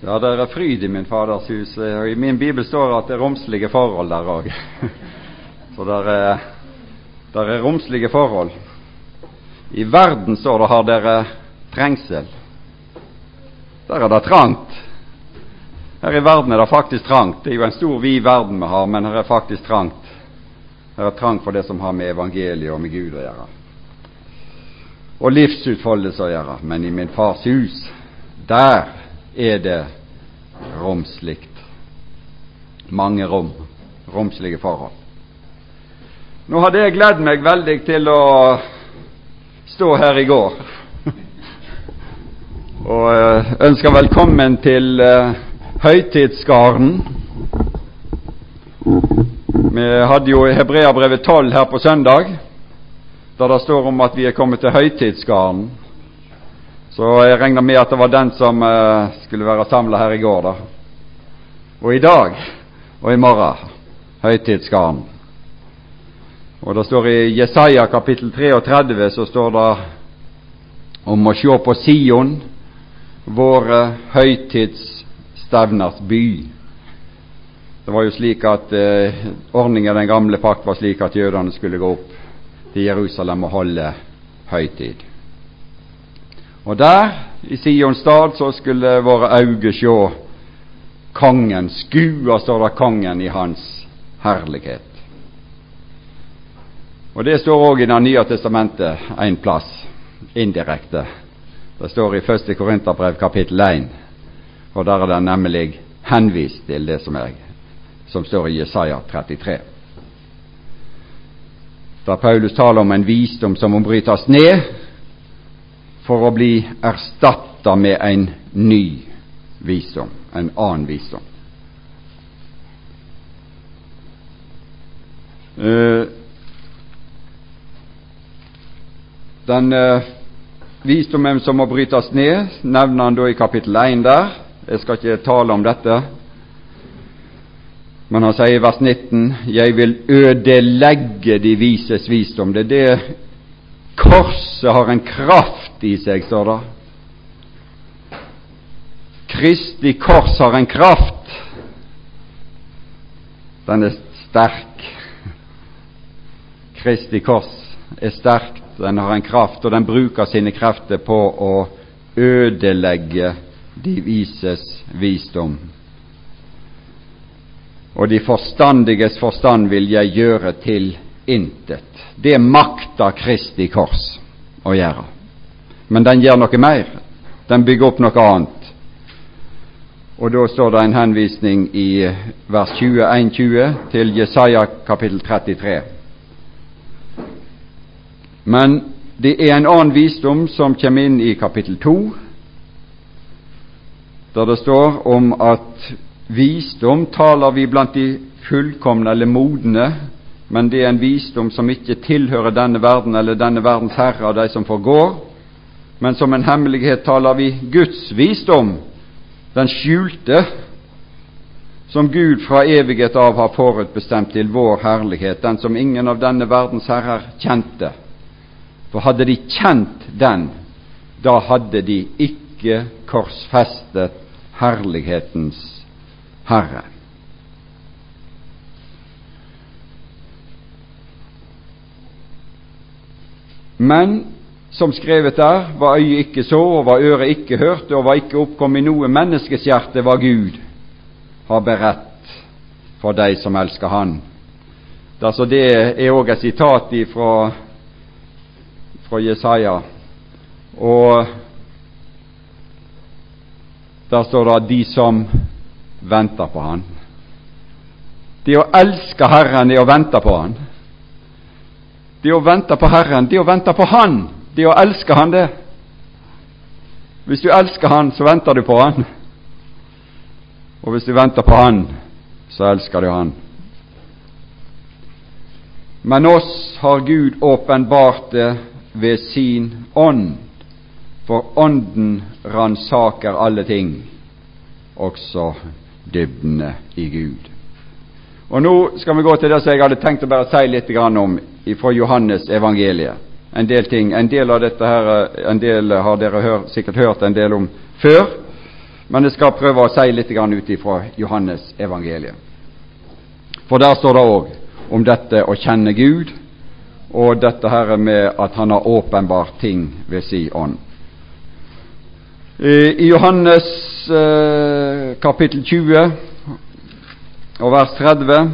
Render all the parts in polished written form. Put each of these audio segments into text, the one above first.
Ja, det er fryd i min faders hus, og i min bibel står det at det er romslige forhold der også. Så der er romslige forhold. I verden står det, har dere trengsel. Der er det trangt. Her i verden er det faktisk trangt. Det er jo en stor, vid verden vi har, men her er faktisk trangt. Her er trangt for det som har med evangeliet og med Gud å gjøre. Og livsutfoldelse å gjøre. Men i min fars hus, der er det romsligt. Mange rom, romslige forhold. Nå hadde jeg gledd meg veldig til å stå her i går og ønsker velkommen til høytidsgaren. Vi hadde jo Hebreabrevet 12 her på søndag, der det står om at vi er kommet til høytidsgaren. Så jeg regner med at det var den som skulle være samlet her i går da. Og i dag og i morgen, høytidsgaren. Og det står i Jesaja kapittel 33, så står det om å se på Sion, våre høytidsstevners by. Det var jo slik at ordningen i den gamle pakt var slik at jødene skulle gå opp til Jerusalem og holde høytid. Og der, i Sions stad, så skulle våre øyne se kongen, skua, står det, kongen i hans herlighet. Og det står også i Det nye testamentet en plass, indirekte. Det står i 1. Korinterbrev kapittel 1, og der er det nemlig henvist til det som står i Jesaja 33. Da Paulus taler om en visdom som må brytes ned for å bli erstattet med en ny visdom, en annen visdom. Den visdommen som må brytes ned, nevner han da i kapittel 1 der. Jeg skal ikke tale om dette, men han sier i vers 19: jeg vil ødelegge de vises visdom. Det er det korset har en kraft i seg, står det. Kristi kors har en kraft. Den er sterk. Kristi kors er sterkt. Den har en kraft, og den bruker sine krefter på å ødelegge de vises visdom. Og de forstandiges forstand vil jeg gjøre til intet. Det makter Kristi kors å gjøre. Men den gjør noe mer. Den bygger opp noe annet. Og da står det en henvisning i vers 21-20 til Jesaja kapittel 33. Men det er en annen visdom som kommer inn i kapittel 2, der det står om at visdom taler vi blant de fullkomne eller modne, men det er en visdom som ikke tilhører denne verden eller denne verdens herre og de som forgår, men som en hemmelighet taler vi Guds visdom, den skjulte, som Gud fra evighet av har forutbestemt til vår herlighet, den som ingen av denne verdens herrer kjente. For hadde de kjent den, da hadde de ikke korsfestet herlighetens Herre. Men som skrevet der, hva øyet ikke så, og hva øret ikke hørte, og hva ikke oppkom i noe menneskes hjerte, hva Gud har beredt for deg som elsker Han. Det er også et sitat fra Jesaja, og der står det de som venter på Han. Det å elske Herren er å vente på Han. Det å vente på Herren, det å vente på Han, det å elske Han, det. Hvis du elsker Han, så venter du på Han. Og hvis du venter på Han, så elsker du Han. Men oss har Gud åpenbart det ved sin ånd, for ånden ransaker alle ting, også dybdene i Gud. Og nå skal vi gå til det som jeg hadde tenkt å bare si litt om fra Johannes evangeliet. En del av dette her, en del har dere sikkert hørt en del om før, Men jeg skal prøve å si litt ut ifra Johannes evangeliet. For der står det også om dette å kjenne Gud, og dette her med at han har åpenbart ting ved sin ånd. I Johannes kapittel 20 og vers 30,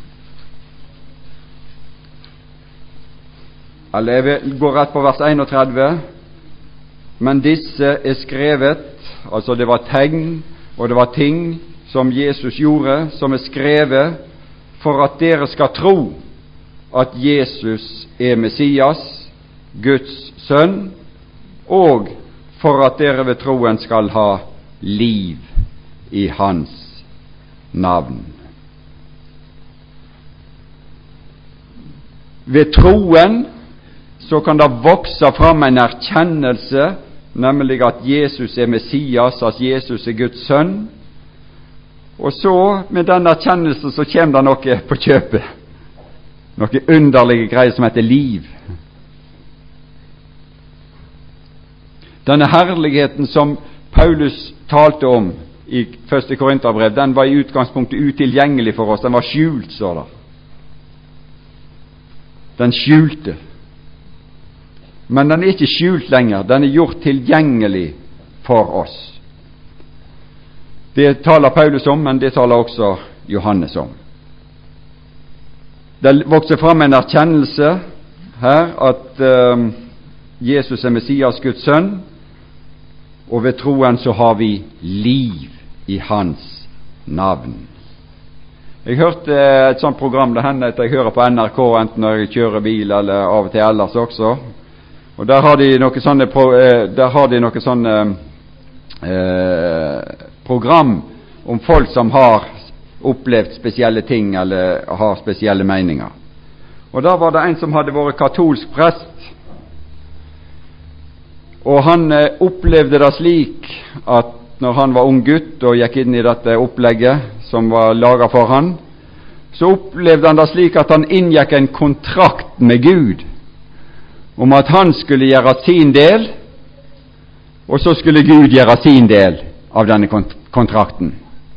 eller jeg går rett på vers 31, men disse skrevet, altså det var tegn og det var ting som Jesus gjorde, som skrevet for at dere skal tro at Jesus Messias, Guds sønn, og for at dere ved troen skal ha liv i hans navn. Ved troen så kan det vokse fram en erkjennelse, nemlig at Jesus Messias, at Jesus Guds sønn, og så med den erkjennelsen så kommer det noe på kjøpet, noe underlige greier som heter liv. Denne herligheten som Paulus talte om i 1. Korinterbrev, den var i utgangspunktet utilgjengelig for oss, den var skjult, så da. Den skjulte. Men den er ikke skjult lenger, den er gjort tilgjengelig for oss. Det taler Paulus om, men det taler også Johannes om. Det vokser fram en erkjennelse her at Jesus Messias, Guds sønn, og ved troen så har vi liv i hans navn. Jeg hørte et sånt program, det hender at jeg hører på NRK enten når jeg kjører bil eller av og til ellers også, og der har de noe sånne program om folk som har opplevd spesielle ting eller har spesielle meninger. Og da var det en som hadde vært katolsk prest, og han opplevde det slik at når han var ung gutt og gikk inn i dette opplegget som var laget for han, så opplevde han det slik at han inngikk en kontrakt med Gud om at han skulle gjøre sin del, og så skulle Gud gjøre sin del av denne kontrakten.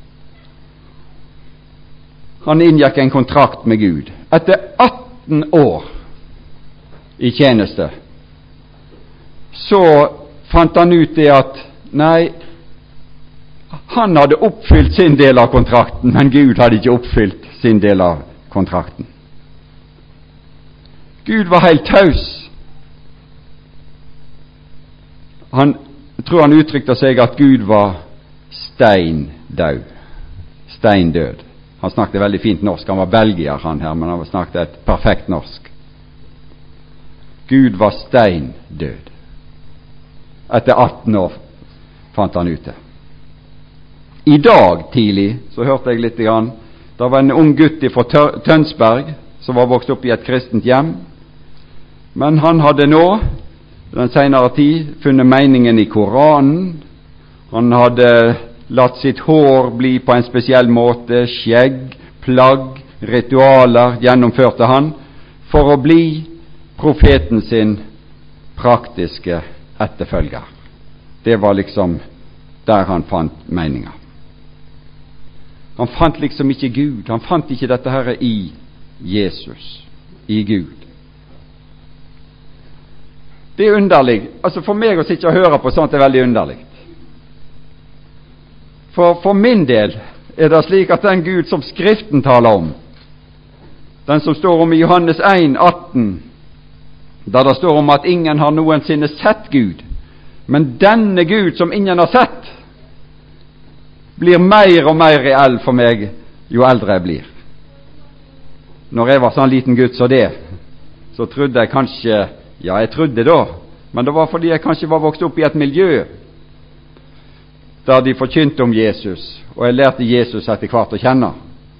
Han inngikk en kontrakt med Gud. Etter 18 år i tjeneste så fant han ut det at nei, han hadde oppfylt sin del av kontrakten, men Gud hadde ikke oppfylt sin del av kontrakten. Gud var helt taus. Jeg tror han uttrykte seg at Gud var steindød. Steindød. Han snakket veldig fint norsk. Han var belgier, han her, men han snakket et perfekt norsk. Gud var steindød. Etter 18 år fant han ut det. I dag tidlig så hørte jeg litt grann. Det var en ung gutt fra Tønsberg som var vokst opp i et kristent hjem, men han hadde nå den senere tid funnet meningen i Koranen. Han hadde latt sitt hår bli på en spesiell måte, skjegg, plagg, ritualer gjennomførte han for å bli profeten sin praktiske etterfølger. Det var liksom der han fant meninga. Han fant liksom ikke Gud. Han fant ikke dette her i Jesus, i Gud. Det er underlig. Altså for meg å sitte og høre på sånt er veldig underlig. For min del er det slik at den Gud som Skriften taler om, den som står om i Johannes 1, 18, der det står om at ingen har noensinne sett Gud, men denne Gud som ingen har sett, blir mer og mer reell for meg jo eldre jeg blir. Når jeg var sånn liten gutt så det, så trodde jeg kanskje, ja jeg trodde da, men det var fordi jeg kanskje var vokst opp i et miljø der de forkynte om Jesus, og jeg lærte Jesus etter hvert å kjenne.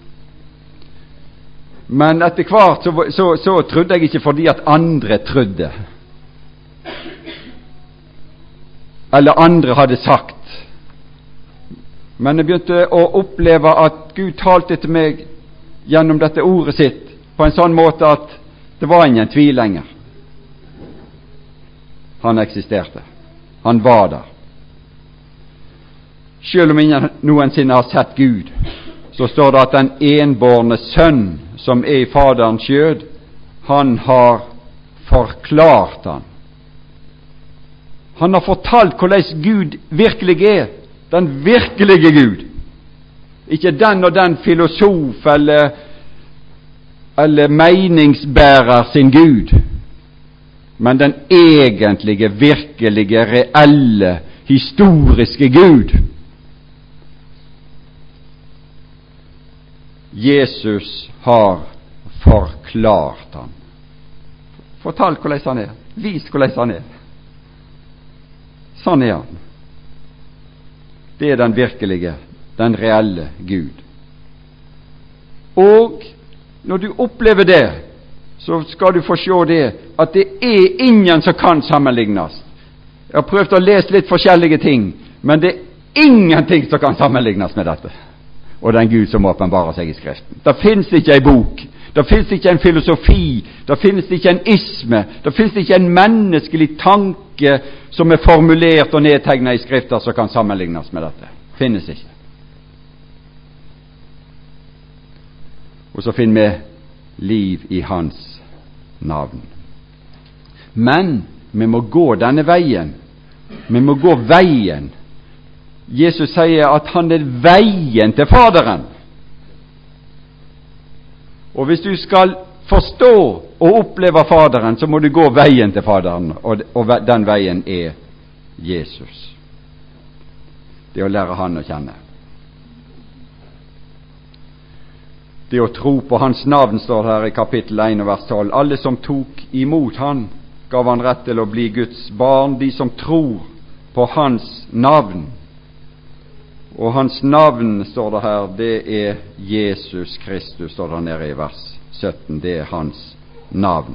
Men etter hvert så trodde jeg ikke fordi at andre trodde, eller andre hadde sagt. Men jeg begynte å oppleve at Gud talte til meg gjennom dette ordet sitt på en sånn måte at det var ingen tvil lenger. Han eksisterte. Han var der. Selv om ingen noensinne har sett Gud, så står det at den enbårne sønn som er i Faderens skjød, han har forklart han. Han har fortalt hvordan Gud virkelig er, den virkelige Gud. Ikke den og den filosof eller meningsbærer sin Gud, men den egentlige, virkelige, reelle, historiske Gud. Jesus har forklart ham. Fortalt hvordan han er. Vist hvordan han er. Sånn er han. Det er den virkelige, den reelle Gud. Og når du opplever det, så skal du få se det, at det er ingen som kan sammenlignes. Jeg har prøvd å lese litt forskjellige ting, men det er ingenting som kan sammenlignes med dette. Og den Gud som åpenbarer seg i Skriften. Det finnes ikke en bok, det finnes ikke en filosofi, det finnes ikke en isme, det finnes ikke en menneskelig tanke som er formulert og nedtegnet i Skriften som kan sammenlignes med dette. Finnes ikke. Og så finner vi liv i hans navn. Men vi må gå denne veien. Vi må gå veien. Jesus sier at han er veien til Faderen. Og hvis du skal forstå og oppleve Faderen, så må du gå veien til Faderen, og den veien er Jesus. Det å lære han å kjenne. Det å tro på hans navn, står her i kapittel 1 og vers 12. Alle som tok imot han, gav han rett til å bli Guds barn, de som tror på hans navn. Og hans navn, står det her, det er Jesus Kristus, står det nede i vers 17. Det er hans navn.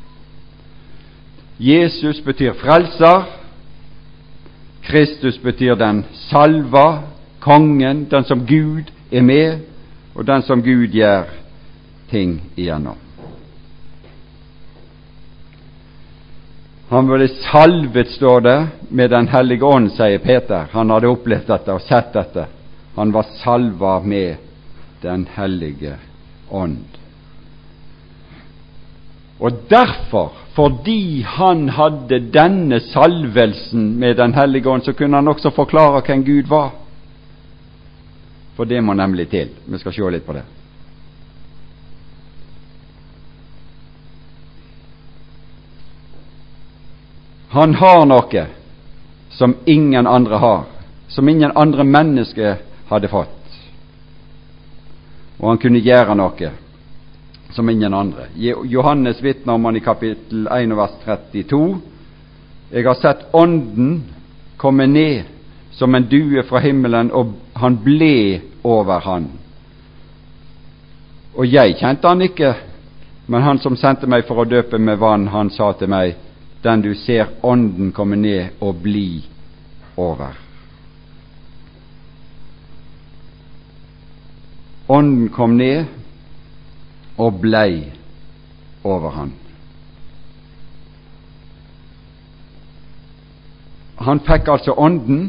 Jesus betyr frelser. Kristus betyr den salva, kongen, den som Gud er med, og den som Gud gjør ting igjennom. Han ble salvet, står det, med den hellige ånd, sier Peter. Han hadde opplevd dette og sett dette. Han var salva med den hellige ånd. Og derfor, fordi han hadde denne salvelsen med den hellige ånd, så kunne han også forklare hvem Gud var. For det må nemlig til. Vi skal se litt på det. Han har noe som ingen andre har, som ingen andre mennesker hadde fått. Og han kunne gjøre noe som ingen andre. Johannes vitner om han i kapittel 1 vers 32. Jeg har sett ånden komme ned som en due fra himmelen, og han ble over han. Og jeg kjente han ikke, men han som sendte meg for å døpe med vann, han sa til meg, den du ser ånden komme ned og bli over. Ånden kom ned og blei over han. Han fikk altså ånden,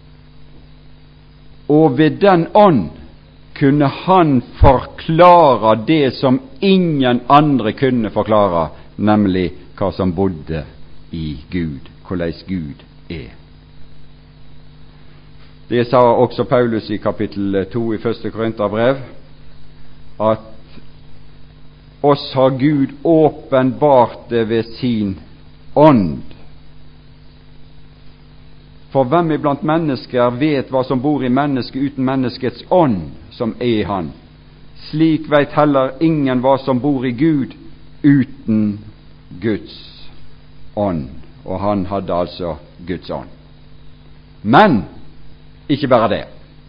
og ved den ånd kunne han forklare det som ingen andre kunne forklare, nemlig hva som bodde i Gud, hvordan Gud er. Det sa også Paulus i kapittel 2 i 1. Korinterbrev, at oss har Gud åpenbart det ved sin ånd. For hvem iblant mennesker vet hva som bor i mennesket uten menneskets ånd, som er i han? Slik vet heller ingen hva som bor i Gud uten Guds ånd. Og han hadde altså Guds ånd. Men ikke bare det.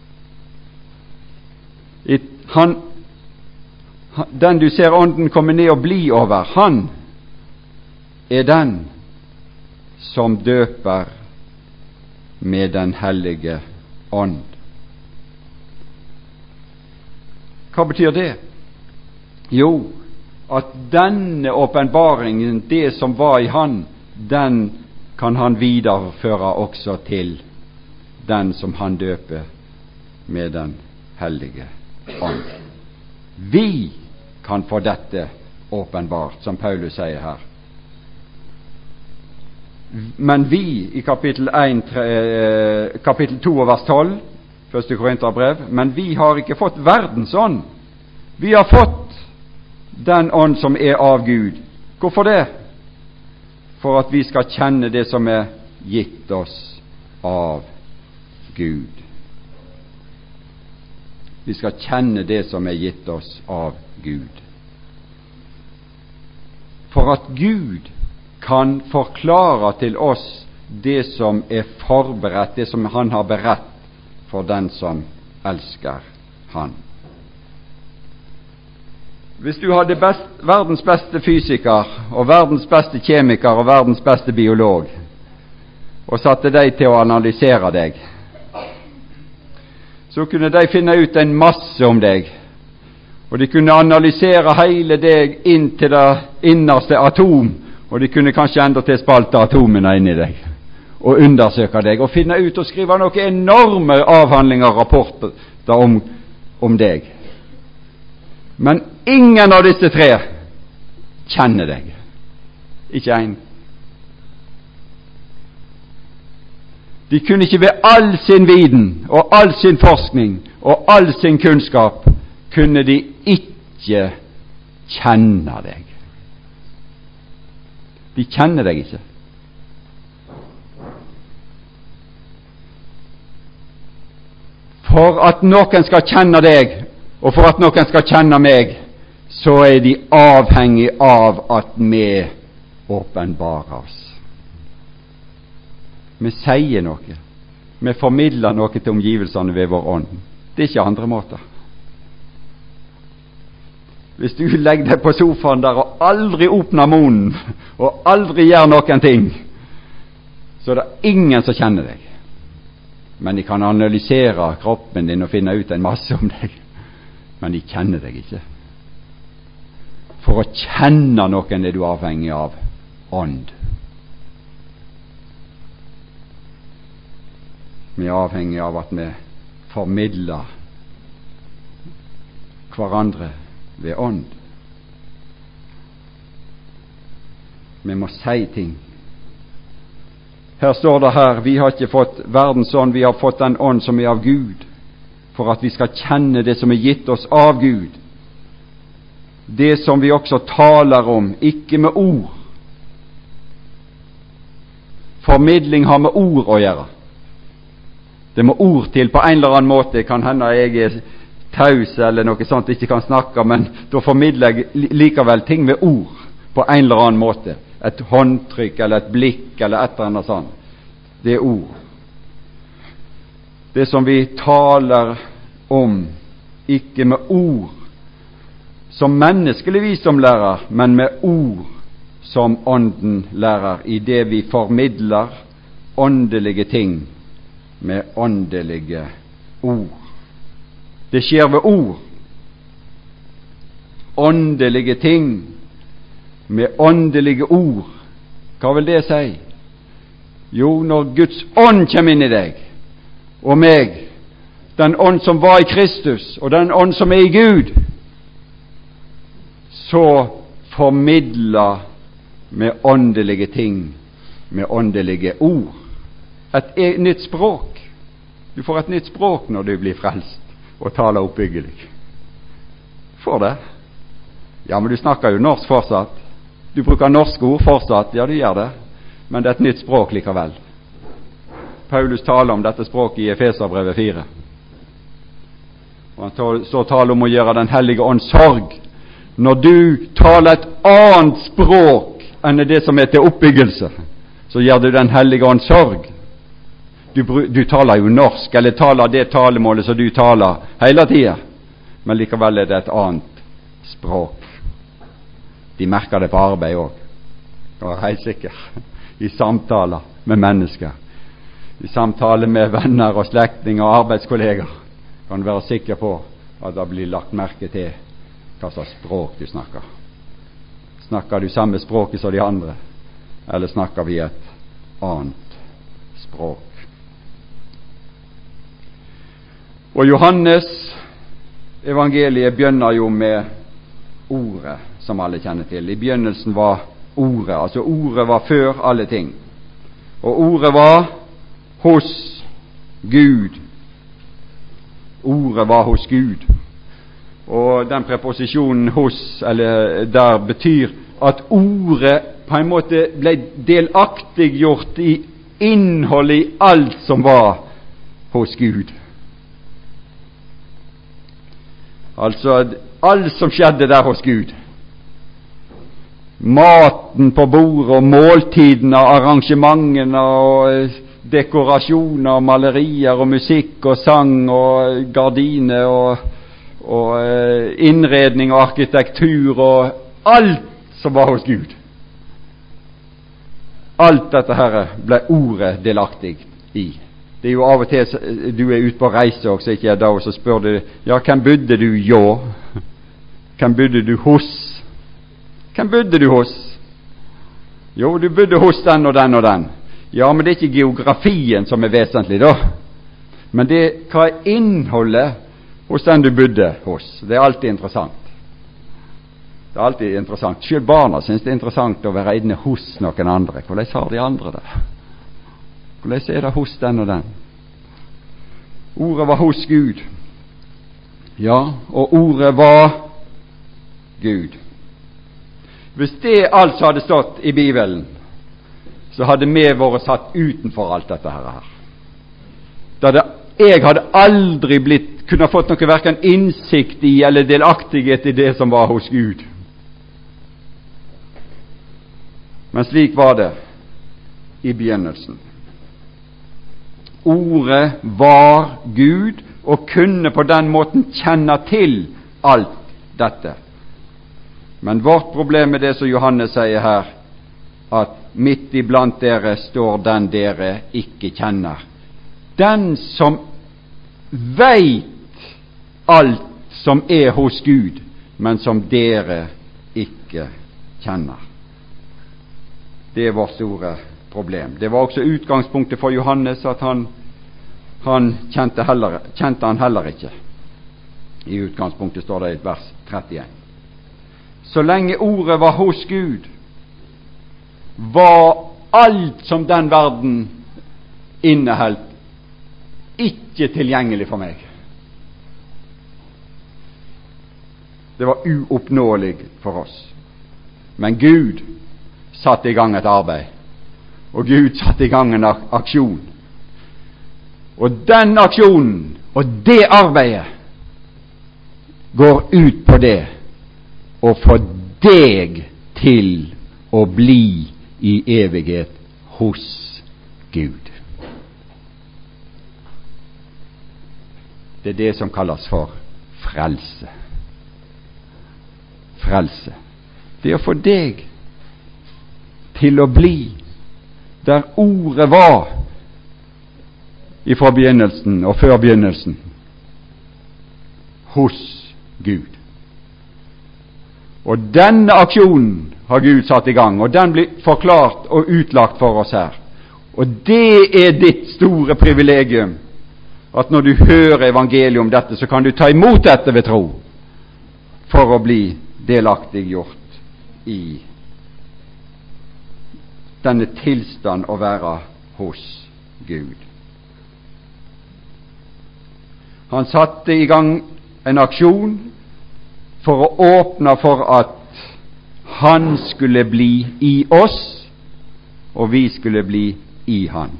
Den du ser ånden komme ned og bli over, han er den som døper med den hellige ånd. Hva betyr det? Jo, at denne åpenbaringen, det som var i han, den kan han videreføre også til den som han døper med den hellige ånd. Vi kan få dette åpenbart, som Paulus sier her. Men vi, i kapittel 2 vers 12, 1. Korinterbrev, men vi har ikke fått verdens ånd. Vi har fått den ånd som er av Gud. Hvorfor det? For at vi skal kjenne det som er gitt oss av Gud. Vi skal kjenne det som er gitt oss av Gud. For at Gud kan forklare til oss det som er forberedt, det som han har beredt for den som elsker han. Hvis du hadde verdens beste fysiker og verdens beste kjemiker og verdens beste biolog og satte deg til å analysere deg, så kunne de finne ut en masse om deg, og de kunne analysere hele deg inn til det innerste atom, og de kunne kanskje enda til spalte atomene inn i deg og undersøke deg og finne ut og skrive noen enorme avhandlinger og rapporter om deg. Men ingen av disse tre kjenner deg. Ikke en. De kunne ikke ved all sin viten og all sin forskning og all sin kunnskap kunne de ikke kjenne deg. De kjenner deg ikke. For at noen skal kjenne deg, og for at noen skal kjenne meg, så er de avhengig av at vi åpenbarer oss. Vi sier noe. Vi formidler noe til omgivelsene ved vår ånd. Det er ikke andre måter. Hvis du legger deg på sofaen der og aldri åpner munnen, og aldri gjør noen ting, så er det ingen som kjenner deg. Men de kan analysere kroppen din og finne ut en masse om deg. Men de kjenner deg ikke. For å kjenne noen er du avhengig av ånd. Vi er avhengig av at vi formidler hverandre ved ånd. Vi må si ting. Her står det her, vi har ikke fått verdens ånd, vi har fått den ånd som er av Gud, for at vi skal kjenne det som er gitt oss av Gud. Det som vi også taler om, ikke med ord. Formidling har med ord å gjøre. Det må ord til på en eller annen måte. Kan hende jeg er taus eller noe sånt, ikke kan snakke, men da formidler jeg likevel ting med ord på en eller annen måte. Et håndtrykk eller et blikk eller et eller annet sånt. Det er ord. Det som vi taler om, ikke med ord som menneskelig visdom lærer, men med ord som ånden lærer, i det vi formidler åndelige ting med åndelige ord. Det skjer ved ord. Åndelige ting med åndelige ord. Hva vil det si? Jo, når Guds ånd kommer inn i deg og meg, den ånd som var i Kristus og den ånd som er i Gud, så formidler med åndelige ting med åndelige ord. Et nytt språk. Du får et nytt språk når du blir frelst og taler oppbyggelig. Får det? Ja, men du snakker jo norsk fortsatt. Du bruker norske ord fortsatt. Ja, du gjør det. Men det er et nytt språk likevel. Paulus taler om dette språket i Efeserbrevet 4. Og han så taler om å gjøre den hellige ånd sorg. Når du taler et annet språk enn det som er til oppbyggelse, så gjør du den hellige ånd sorg. Du taler jo norsk, eller taler det talemålet som du taler hele tiden, men likevel er det et annet språk. De merker det på arbeid også. Jeg er helt sikker. I samtaler med mennesker, i samtaler med venner og slektninger og arbeidskolleger, kan du være sikker på at det blir lagt merke til hva slags språk du snakker. Snakker du samme språket som de andre, eller snakker vi et annet språk? Og Johannes evangeliet begynner jo med ordet, som alle kjenner til. I begynnelsen var ordet, altså ordet var før alle ting. Og ordet var hos Gud. Ordet var hos Gud. Og den preposisjonen hos, eller der, betyr at ordet på en måte ble delaktiggjort i innholdet i alt som var hos Gud. Altså alt som skjedde der hos Gud. Maten på bordet og måltidene, arrangementene og dekorasjoner, malerier og musikk og sang og gardiner og innredning og arkitektur og alt som var hos Gud. Alt dette her ble ordet delaktig i. Det er jo av og til du er ute på reise også, ikke jeg da, og så spør du, ja, hvem bodde du jo? Hvem bodde du hos? Hvem bodde du hos? Jo, du bodde hos den og den og den. Ja, men det er ikke geografien som er vesentlig da. Men det hva er innholdet hos den du bodde hos. Det er alltid interessant. Det er alltid interessant. Selv barna synes det er interessant å være inne hos noen andre. Hvordan har de andre det? Hvordan er det hos den og den? Ordet var hos Gud. Ja, og ordet var Gud. Hvis det altså hadde stått i Bibelen, så hadde vi vært satt utenfor alt dette her. Jeg hadde aldri kunne fått noe hverken innsikt i eller delaktighet i det som var hos Gud. Men slik var det i begynnelsen. Ordet var Gud og kunne på den måten kjenne til alt dette. Men vårt problem er det som Johannes sier her, at midt iblant dere står den dere ikke kjenner. Den som veit alt som er hos Gud, men som dere ikke kjenner. Det er vårt store problem. Det var også utgangspunktet for Johannes, at han kjente han heller ikke. I utgangspunktet står det i vers 31. Så lenge ordet var hos Gud, var alt som den verden inneholdt, ikke tilgjengelig for meg. Det var uoppnåelig for oss. Men Gud satte i gang et arbeid, og Gud satte i gang en aksjon. Og den aksjonen og det arbeidet går ut på det å få deg til å bli i evighet hos Gud. Det er det som kalles for frelse. Frelse. Det er å få deg til å bli der ordet var ifra begynnelsen og før begynnelsen, hos Gud. Og denne aksjonen har Gud satt i gang, og den blir forklart og utlagt for oss her. Og det er ditt store privilegium, at når du hører evangeliet om dette, så kan du ta imot dette ved tro, for å bli delaktiggjort i denne tilstand å være hos Gud. Han satte i gang en aksjon for å åpne for at han skulle bli i oss, og vi skulle bli i han.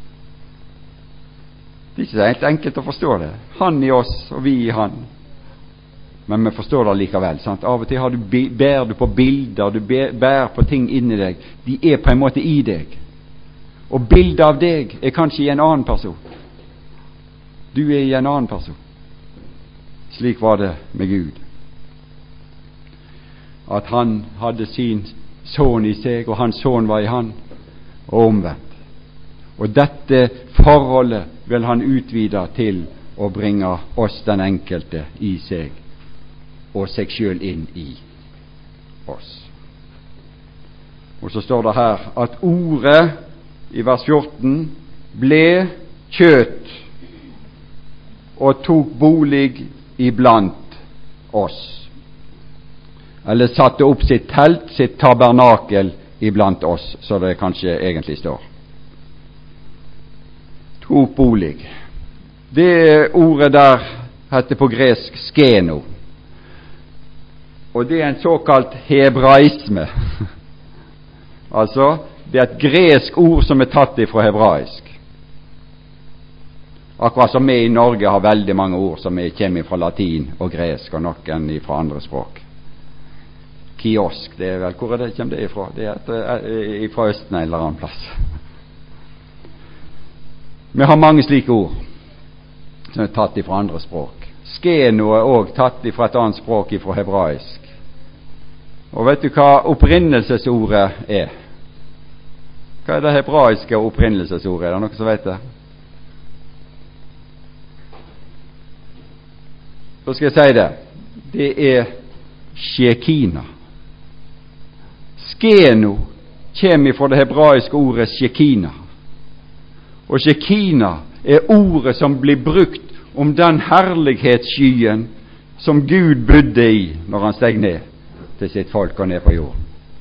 Det er ikke så helt enkelt å forstå det. Han i oss, og vi i han. Men vi forstår det likevel. Sant? Av og til bærer du på bilder, du bærer på ting inni deg. De er på en måte i deg. Og bildet av deg er kanskje i en annen person. Du er i en annen person. Slik var det med Gud. At han hadde sin sønn i seg, og hans sønn var i han, og omvendt. Og dette forholdet vil han utvide til å bringe oss den enkelte i seg, og seg selv inn i oss. Og så står det her at ordet i vers 14 ble kjøt og tok bolig iblant oss. Eller satte opp sitt telt, sitt tabernakel iblant oss, så det kanskje egentlig står. Tok bolig. Det ordet der heter på gresk skeno, og det er en såkalt hebraisme. Altså, det er et gresk ord som er tatt ifra hebraisk. Akkurat som vi i Norge har veldig mange ord som kommer fra latin og gresk, og noen fra andre språk. Kiosk, det er vel, hvor er det, kommer det ifra? Det er fra Østen en eller annen plass. Vi har mange slike ord som er tatt ifra andre språk. Skeno er også tatt ifra et annet språk, ifra hebraisk. Og vet du hva opprinnelsesordet er? Hva er det hebraiske opprinnelsesordet? Er det noen som vet det? Så skal jeg si det. Det er Shekina. Skeno kommer fra det hebraiske ordet Shekina. Og Shekina er ordet som blir brukt om den herlighetsskyen som Gud bodde i når han steg ned til sitt folk og ned på jorden.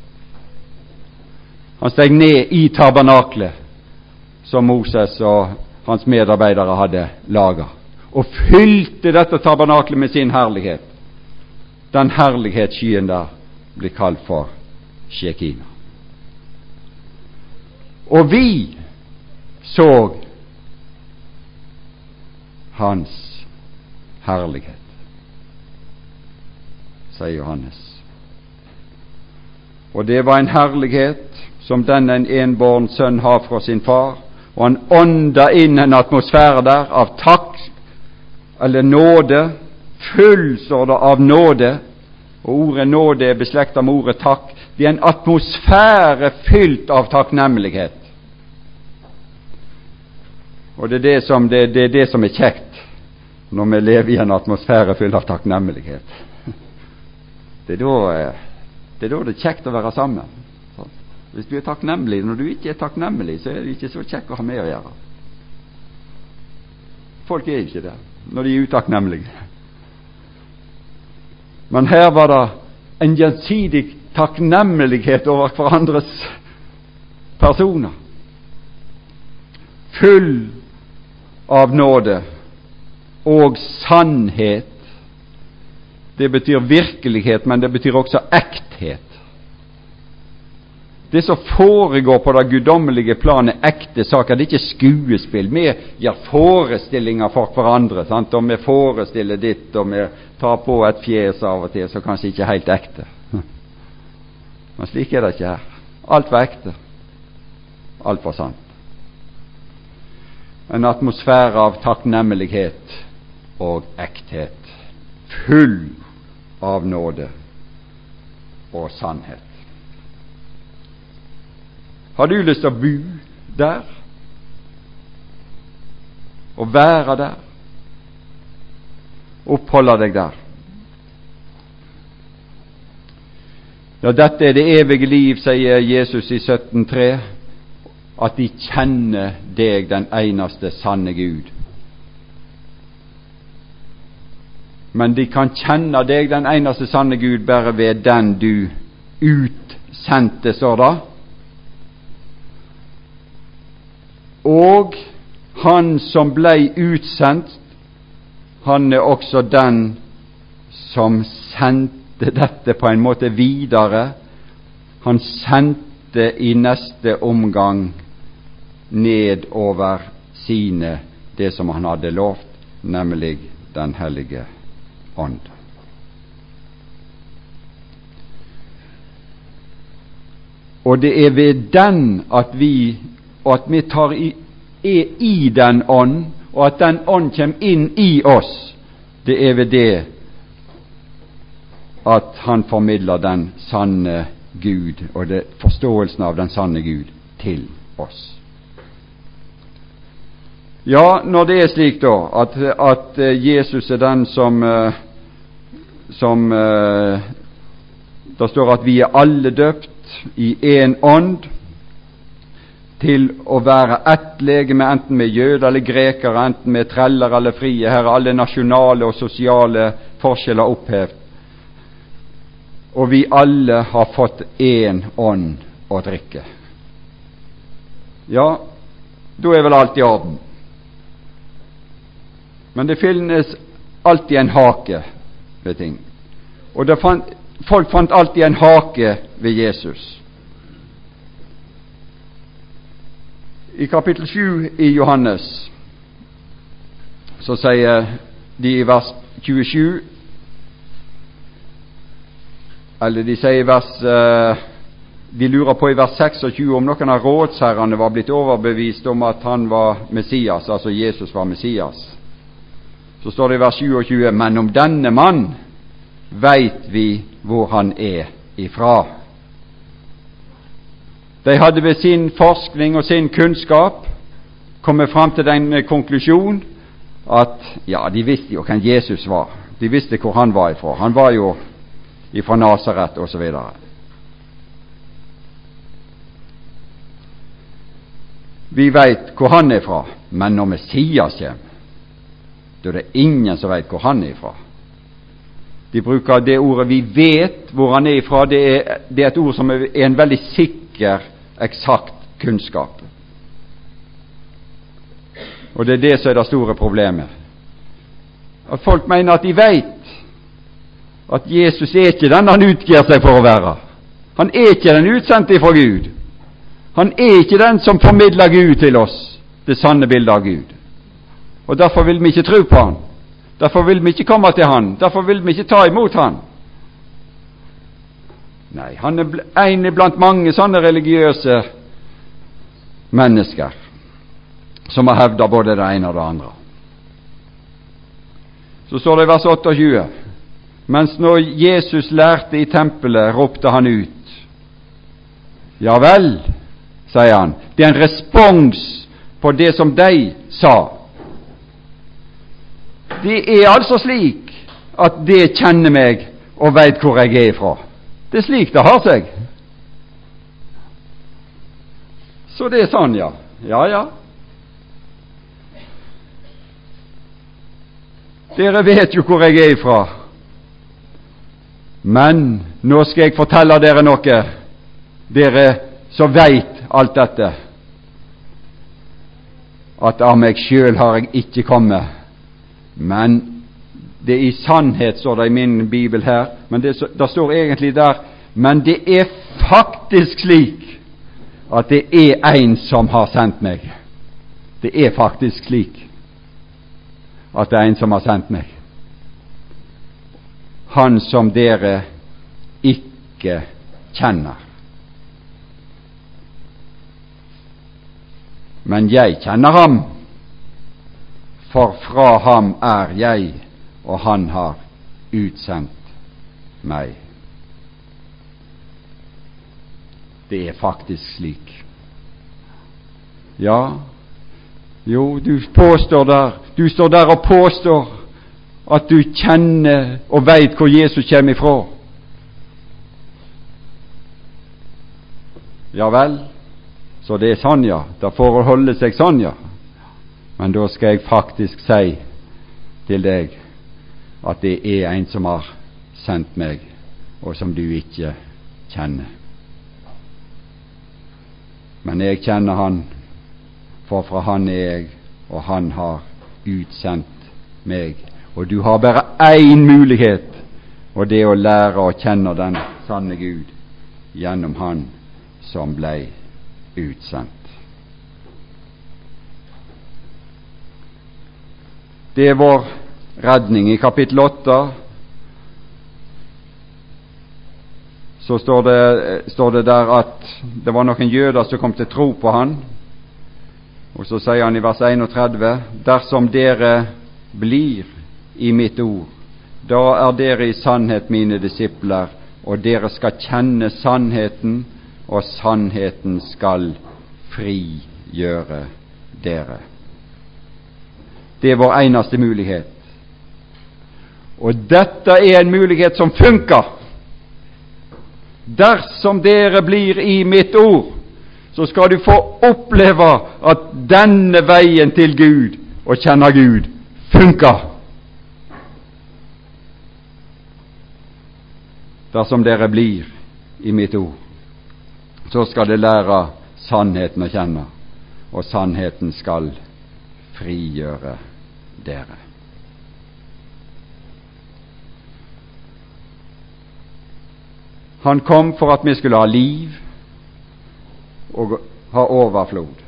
Han steg ned i tabernaklet som Moses og hans medarbeidere hadde laget, og fylte dette tabernaklet med sin herlighet. Den herlighetsskyen der blir kalt for Shekina. Og vi så hans herlighet, sier Johannes. Og det var en herlighet som den en enbåren sønn har fra sin far, og han ånda inn en atmosfære der av takk, eller nåde, full, står det, av nåde. Og ordet nåde er beslektet med ordet takk. Det er en atmosfære fylt av takknemlighet. Og det er det som er kjekt når vi lever i en atmosfære fylt av takknemlighet. Det er da det er kjekt å være sammen. Hvis du er takknemlig, når du ikke er takknemlig, så er det ikke så kjekt å ha med å gjøre. Folk er ikke det når de er utakknemlige. Men her var det en gjensidig takknemlighet over hverandres personer, full av nåde og sannhet. Det betyr virkelighet, men det betyr også ekthet. Det som foregår på det guddommelige planet, ekte saker. Det er ikke skuespill. Vi gjør forestillinger for hverandre, sant? Og vi forestiller ditt, og vi tar på et fjes av og til, så kanskje ikke helt ekte. Men slik er det ikke her. Alt var ekte. Alt var sant. En atmosfære av takknemlighet og ekthet, full av nåde og sannhet. Har du lyst til å bo der? Og være der? Oppholde deg der? Ja, dette er det evige liv, sier Jesus i 17,3, at de kjenner deg, den eneste sanne Gud. Men de kan kjenne deg, den eneste sanne Gud, bare ved den du utsendte, står det. Og han som blei utsendt, han er også den som sendte dette på en måte videre. Han sendte i neste omgang nedover sine det som han hadde lovt, nemlig den hellige ånd. Og det er ved den at vi er i den ånd, og at den ånd kommer inn i oss. Det er ved det at han formidler den sanne Gud, og det forståelsen av den sanne Gud til oss. Ja, når det er slik da, at Jesus er den som det står at vi er alle døpt i en ånd, til å være ett legeme, enten med jøder eller grekere, enten med treller eller frie. Her er alle nasjonale og sosiale forskjeller opphevet. Og vi alle har fått én ånd å drikke. Ja, da er vel alt i orden. Men det finnes alltid en hake ved ting. Og folk fant alltid en hake ved Jesus. I kapittel 7 i Johannes så sier de i vers 27, eller de sier i vers de lurer på i vers 26 om noen av rådsherrene var blitt overbevist om at han var Messias, altså Jesus var Messias. Så står det i vers 27, men om denne mann vet vi hvor han er ifra. De hadde ved sin forskning og sin kunnskap kommet fram til den konklusjon at ja, de visste jo hvem Jesus var. De visste hvor han var ifra. Han var jo ifra Nasaret og så videre. Vi vet hvor han er fra, men når Messias kommer, da er det ingen som vet hvor han er fra. De bruker det ordet 'vi vet hvor han er ifra'. Det er et ord som er en veldig sikker, eksakt kunnskap. Og det er det som er det store problemet. At folk mener at de vet at Jesus er ikke den han utgir seg for å være. Han er ikke den utsendte fra Gud. Han er ikke den som formidler Gud til oss, det sanne bildet av Gud. Og derfor vil vi ikke tro på han. Derfor vil vi ikke komme til han. Derfor vil vi ikke ta imot han. Nei, han er en blant mange sånne religiøse mennesker som har hevdet både det ene og det andre. Så står det i vers 28, mens når Jesus lærte i tempelet, ropte han ut. Ja vel, sier han, det er en respons på det som de sa. Det er altså slik at det kjenner meg og vet hvor jeg er fra. Det er slik det har seg. Så det er sånn, ja. Ja. Dere vet jo hvor jeg er fra. Men nå skal jeg fortelle dere noe, dere som vet alt dette, at av meg selv har jeg ikke kommet. Men det i sannhet, står det i min bibel her, men det står egentlig der, men det er faktisk slik at det er en som har sendt meg. Det er faktisk slik at det er en som har sendt meg. Han som dere ikke kjenner. Men jeg kjenner ham, for fra ham er jeg, og han har utsendt meg. Det er faktisk slik. Ja, jo, du står der og påstår at du kjenner og vet hvor Jesus kommer ifra. Ja vel, så det er sånn, ja. Da får det holde seg sånn, ja. Men da skal jeg faktisk si til deg at det er en som har sendt meg, og som du ikke kjenner. Men jeg kjenner han, for fra han er jeg, og han har utsendt meg. Og du har bare én mulighet, og det er å lære å kjenne den sanne Gud gjennom han som ble utsendt. Det er vår redning. I kapittel 8 så står det der at det var noen jøder som kom til tro på han. Og så sier han i vers 31, dersom dere blir i mitt ord, da er dere i sannhet mine disipler, og dere skal kjenne sannheten, og sannheten skal frigjøre dere. Det er vår eneste mulighet. Og dette er en mulighet som funker. Dersom dere blir i mitt ord, så skal du få oppleve at denne veien til Gud og kjenne Gud funker. Dersom dere blir i mitt ord, så skal dere lære sannheten å kjenne, og sannheten skal frigjøre dere. Han kom for at vi skulle ha liv og ha overflod.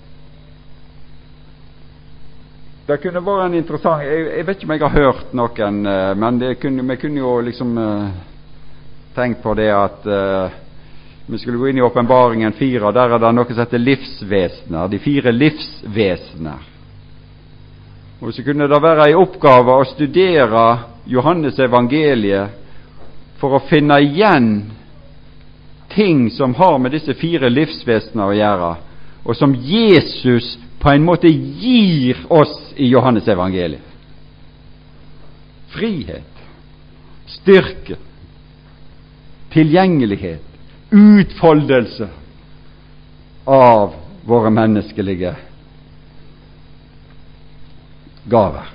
Det kunne vært en interessant, jeg vet ikke om jeg har hørt noen, men vi kunne jo liksom tenkt på det at vi skulle gå inn i Åpenbaringen 4, der er det noe som heter livsvesener, de 4 livsvesener. Og så kunne det være en oppgave å studere Johannes evangeliet for å finne igjen ting som har med disse 4 livsvesener å gjøre, og som Jesus på en måte gir oss i Johannes evangeliet. Frihet, styrke, tilgjengelighet, utfoldelse av våre menneskelige gaver.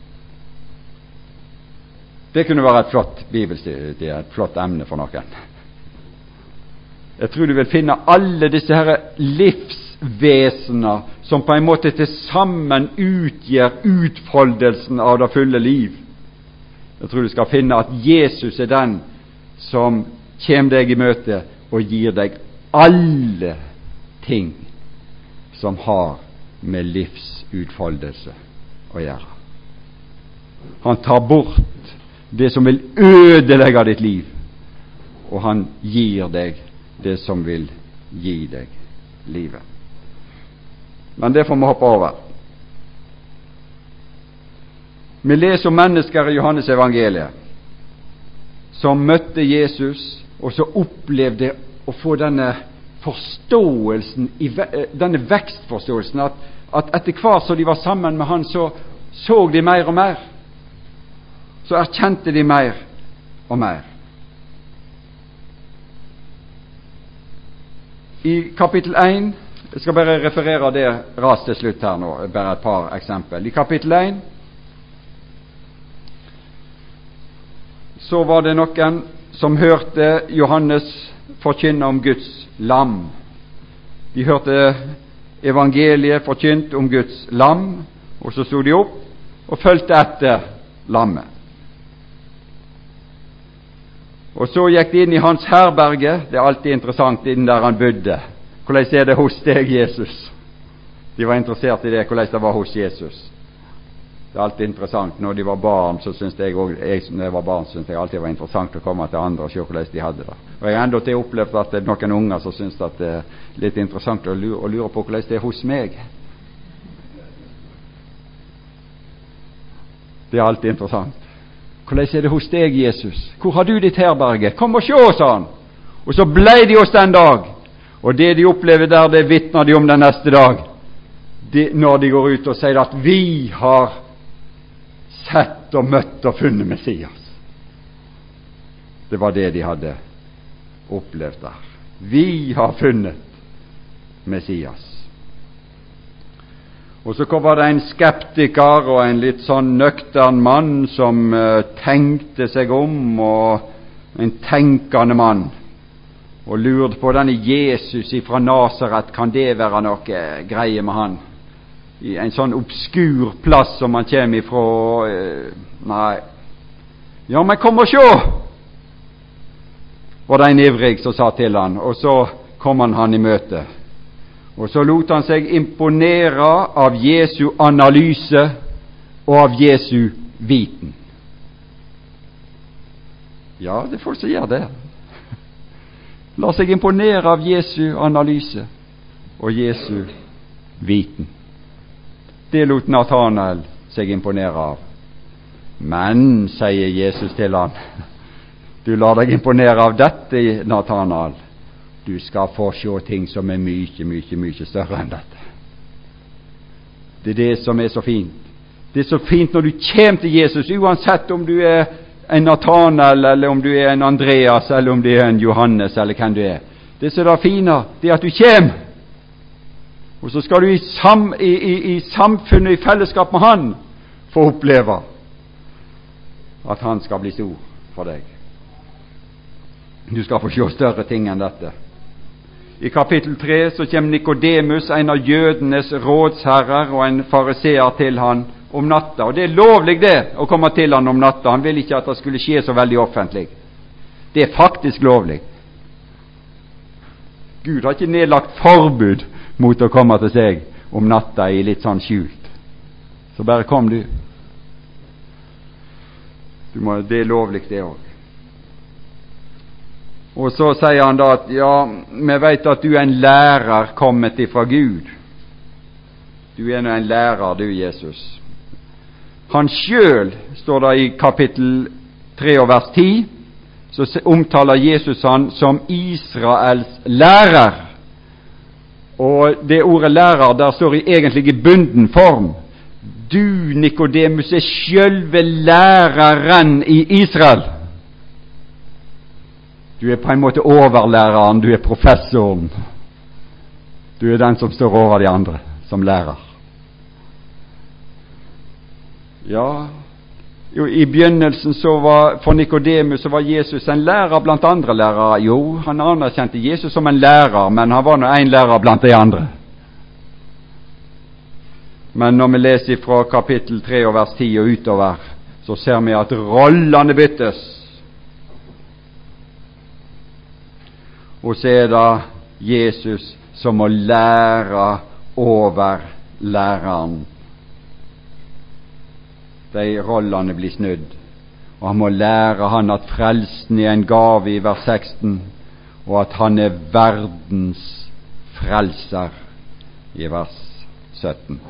Det kunne være et flott bibelstudie, et flott emne for noen. Jeg tror du vil finne alle disse her livsvesener som på en måte til sammen utgjør utfoldelsen av det fulle liv. Jeg tror du skal finne at Jesus er den som kommer deg i møte og gir deg alle ting som har med livsutfoldelse å gjøre. Han tar bort det som vil ødelegge ditt liv, og han gir deg det som vil gi deg livet. Men det får vi hoppe over. Vi leser om mennesker i Johannes evangeliet som møtte Jesus, og så opplevde å få denne forståelsen, denne vekstforståelsen, at etter hver som de var sammen med han, så de mer og mer. Så erkjente de mer og mer. I kapittel 1, jeg skal bare referere det raskt til slutt her nå, bare et par eksempel. I kapittel 1 så var det noen som hørte Johannes forkynne om Guds lam. De hørte evangeliet forkynt om Guds lam, og så stod de opp og fulgte etter lammet. Og så gikk de inn i hans herberge. Det er alltid interessant inn der han bodde. Hvordan er det hos deg, Jesus? De var interessert i det, hvordan det var hos Jesus. Det er alltid interessant. Når de var barn, så synes jeg når jeg var barn, synes jeg alltid var interessant å komme til andre og se hvordan de hadde det. Og jeg har enda til opplevd at det er noen unger som synes at det er litt interessant å lure på hvordan det er hos meg. Det er alltid interessant. Hvordan er det hos deg, Jesus? Hvor har du ditt herberge? Kom og se, sa han. Og så blei de oss den dag. Og det de opplever der, det vitner de om den neste dag. Når de går ut og sier at vi har sett og møtt og funnet Messias. Det var det de hadde opplevd der. Vi har funnet Messias. Og så var det en skeptiker og en litt sånn nøktern mann som tenkte seg om, og en tenkende mann, og lurte på denne Jesus fra Nasaret, kan det være noe greie med han? I en sånn obskur plass som han kommer ifra, nei. Ja, men kom og se! Var det en ivrig som sa til han, og så kom han i møte. Og så lot han seg imponere av Jesu analyse og av Jesu viten. Ja, det er folk som gjør det. La seg imponere av Jesu analyse og Jesu viten. Det lot Nathanael seg imponere av. Men, sier Jesus til han, du lar deg imponere av dette, Nathanael. Du skal få se ting som er mye, mye, mye større enn dette. Det er det som er så fint. Det er så fint når du kommer til Jesus, uansett om du er en Nathanael, eller om du er en Andreas, eller om du er en Johannes, eller hvem du er. Det som er det fine, det er at du kommer, Og så skal du i samfunnet, i fellesskap med han, få oppleve at han skal bli stor for deg. Du skal få se større ting enn dette. I kapittel 3 så kommer Nikodemus, en av jødenes rådsherrer og en fariseer, til han om natta. Og det er lovlig det, å komme til han om natta. Han ville ikke at det skulle skje så veldig offentlig. Det er faktisk lovlig. Gud har ikke nedlagt forbud mot å komme til seg om natta i litt sånn skjult. Så bare kom du. Det er lovlig det også. Og så sier han da at ja, vi vet at du er en lærer kommet ifra Gud. Du er nå en lærer, du, Jesus. Han selv, står det i kapittel 3 og vers 10, så omtaler Jesus han som Israels lærer. Og det ordet lærer der står egentlig i bunden form. Du, Nikodemus, er sjølve læreren i Israel. Du er på en måte overlæreren, du er professoren. Du er den som står over de andre, som lærer. Ja, jo, i begynnelsen så var, for Nikodemus så var Jesus en lærer blant andre lærere. Jo, han anerkjente Jesus som en lærer, men han var nå en lærer blant de andre. Men når vi leser fra kapittel 3 og vers 10 og utover, så ser vi at rollene byttes. Og så er det Jesus som må lære over læreren. De rollene blir snudd, og han må lære han at frelsen er en gave i vers 16, og at han er verdens frelser i vers 17.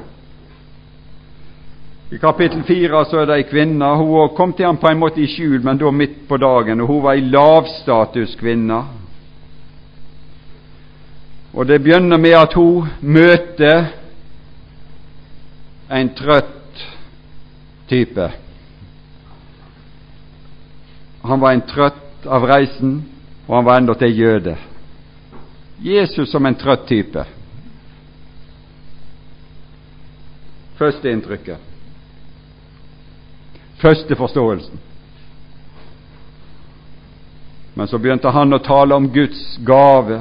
I kapittel 4 så er det en kvinne. Hun kom til ham på en måte i skjul, men da midt på dagen, og hun var en lavstatuskvinne. Og det begynner med at hun møter en trøtt type. Han var en trøtt av reisen, og han var enda til jøde. Jesus som en trøtt type. Første inntrykket. Første forståelsen. Men så begynte han å tale om Guds gave,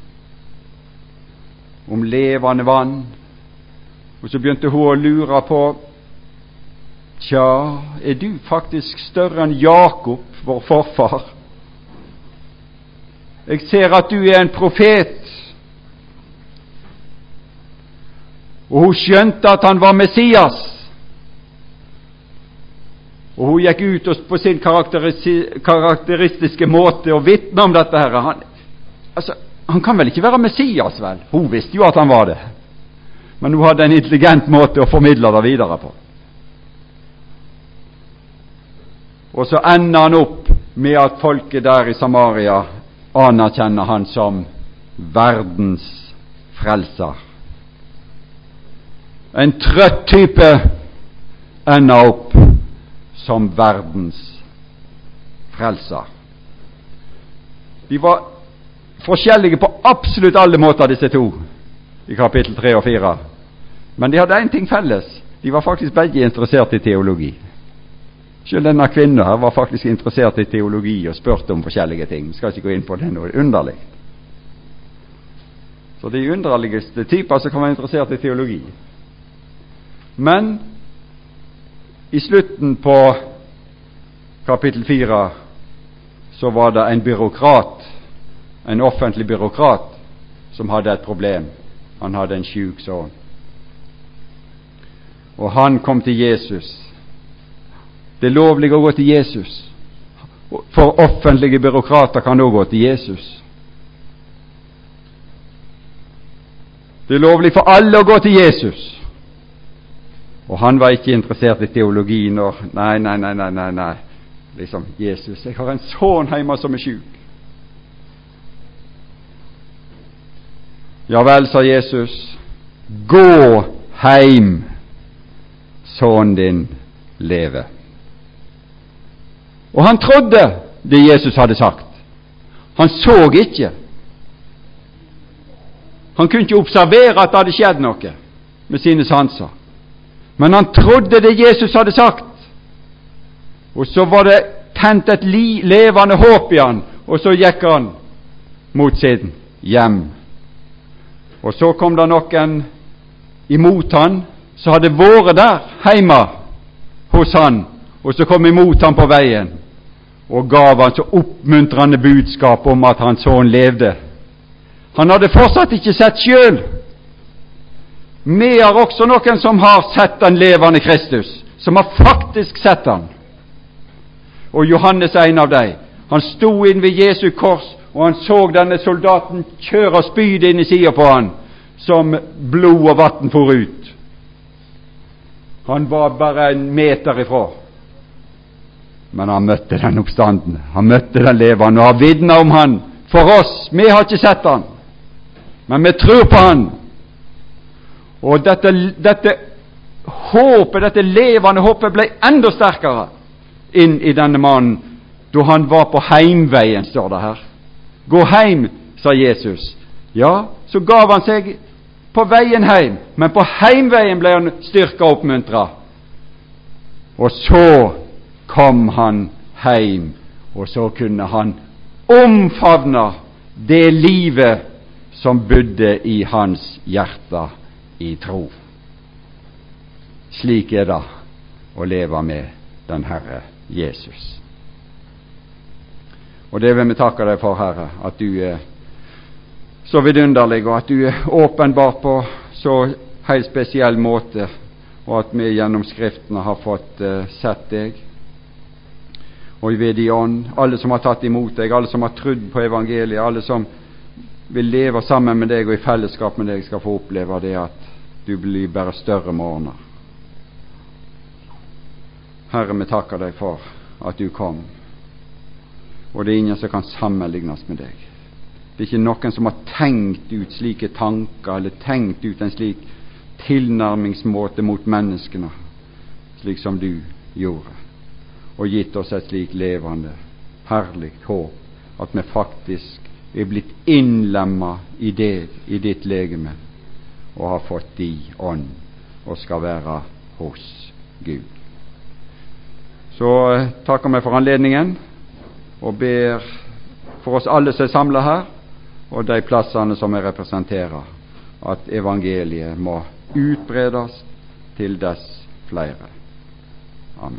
om levende vann, og så begynte hun å lure på, tja, er du faktisk større enn Jakob, vår forfar? Jeg ser at du er en profet. Og hun skjønte at han var Messias. Og hun gikk ut og på sin karakteristiske måte og vitne om dette her. Han kan vel ikke være Messias, vel? Hun visste jo at han var det. Men hun hadde en intelligent måte å formidle det videre på. Og så ender han opp med at folket der i Samaria anerkjenner han som verdens frelser. En trøtt type ender opp som verdens frelser. De var forskjellige på absolutt alle måter, disse to, i kapittel 3 og 4. Men de hadde en ting felles. De var faktisk begge interessert i teologi. Selv denne kvinnen her var faktisk interessert i teologi og spurte om forskjellige ting. Jeg skal ikke gå inn på det, noe underlig. Så de underligste typer som kan være interessert i teologi. Men i slutten på kapittel 4 så var det en byråkrat, en offentlig byråkrat, som hadde et problem. Han hadde en syk sønn. Og han kom til Jesus. Det er lovlig å gå til Jesus. For offentlige byråkrater kan også gå til Jesus. Det er lovlig for alle å gå til Jesus. Og han var ikke interessert i teologi når Nei. Liksom, Jesus, jeg har en sønn hjemme som er syk. Ja vel, sa Jesus, gå heim, sønnen din lever. Og han trodde det Jesus hadde sagt. Han så ikke. Han kunne ikke observere at det hadde skjedd noe med sine sanser. Men han trodde det Jesus hadde sagt. Og så var det tent et levende håp i han, og så gikk han mot sin hjem. Og så kom det noen imot han, så hadde vært der hjemme hos han, og så kom imot han på veien, og gav han så oppmuntrende budskap om at hans sønn levde. Han hadde fortsatt ikke sett selv. Vi har også noen som har sett den levende Kristus, som har faktisk sett han. Og Johannes er en av dem. Han sto inn ved Jesu kors, og han så denne soldaten kjøre spydet inn i siden på han, som blod og vatten for ut. Han var bare en meter ifra. Men han møtte den oppstanden. Han møtte den levende, og har vitnet om han. For oss, vi har ikke sett han, men vi tror på han. Og dette håpet, dette levende håpet, ble enda sterkere inn i denne mannen, da han var på heimveien, står det her. Gå heim, sa Jesus. Ja, så gav han seg på veien heim, men på heimveien ble han styrket og oppmuntret. Og så kom han heim, og så kunne han omfavne det livet som bodde i hans hjerte i tro. Slik er det å leve med den Herre Jesus. Og det vil vi takke deg for, Herre, at du er så vidunderlig, og at du er åpenbar på så helt spesiell måte, og at vi gjennom Skriftene har fått sett deg. Og ved din ånd, alle som har tatt imot deg, alle som har trodd på evangeliet, alle som vil leve sammen med deg og i fellesskap med deg, skal få oppleve det at du blir bare større morgener. Herre, vi takker deg for at du kom, og det er ingen som kan sammenlignes med deg. Det er ikke noen som har tenkt ut slike tanker, eller tenkt ut en slik tilnærmingsmåte mot menneskene, slik som du gjorde, og gitt oss et slik levende, herlig håp, at vi faktisk er blitt innlemmet i deg, i ditt legeme, og har fått di ånd, og skal være hos Gud. Så takker vi for anledningen, og ber for oss alle som er samlet her, og de plassene som vi representerer, at evangeliet må utbredes til dess flere. Amen.